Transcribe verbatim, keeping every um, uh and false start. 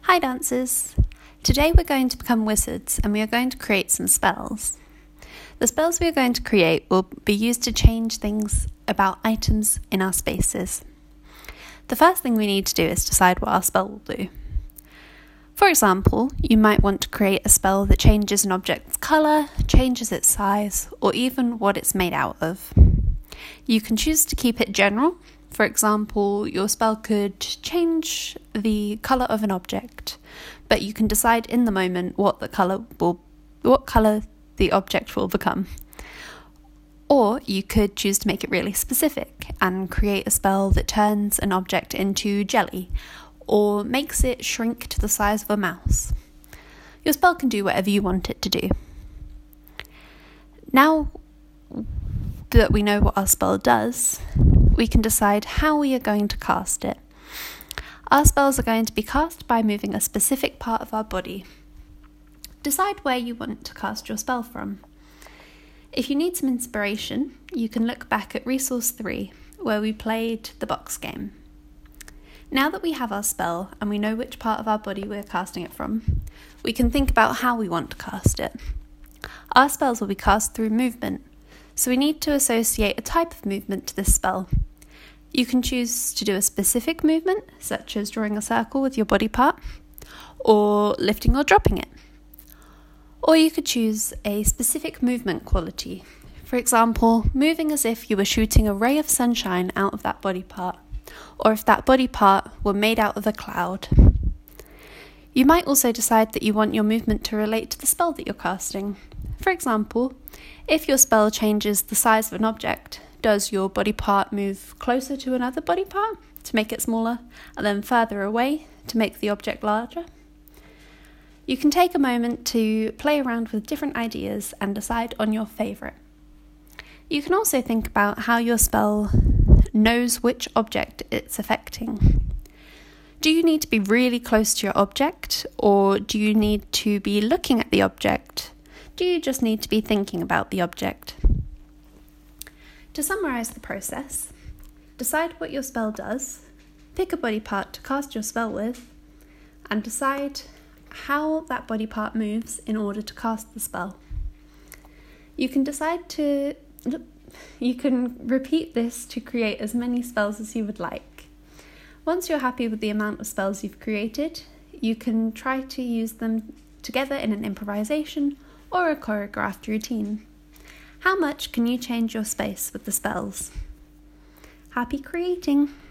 Hi dancers! Today we're going to become wizards and we are going to create some spells. The spells we are going to create will be used to change things about items in our spaces. The first thing we need to do is decide what our spell will do. For example, you might want to create a spell that changes an object's colour, changes its size, or even what it's made out of. You can choose to keep it general. For example, your spell could change the colour of an object, but you can decide in the moment what the colour will, what colour the object will become. Or you could choose to make it really specific and create a spell that turns an object into jelly, or makes it shrink to the size of a mouse. Your spell can do whatever you want it to do. Now that we know what our spell does, we can decide how we are going to cast it. Our spells are going to be cast by moving a specific part of our body. Decide where you want to cast your spell from. If you need some inspiration, you can look back at Resource three, where we played the box game. Now that we have our spell and we know which part of our body we're casting it from, we can think about how we want to cast it. Our spells will be cast through movement, so we need to associate a type of movement to this spell. You can choose to do a specific movement, such as drawing a circle with your body part, or lifting or dropping it. Or you could choose a specific movement quality. For example, moving as if you were shooting a ray of sunshine out of that body part, or if that body part were made out of a cloud. You might also decide that you want your movement to relate to the spell that you're casting. For example, if your spell changes the size of an object, does your body part move closer to another body part to make it smaller, and then further away to make the object larger? You can take a moment to play around with different ideas and decide on your favourite. You can also think about how your spell knows which object it's affecting. Do you need to be really close to your object, or do you need to be looking at the object? Do you just need to be thinking about the object? To summarise the process, decide what your spell does, pick a body part to cast your spell with, and decide how that body part moves in order to cast the spell. You can decide to, you can repeat this to create as many spells as you would like. Once you're happy with the amount of spells you've created, you can try to use them together in an improvisation or a choreographed routine. How much can you change your space with the spells? Happy creating!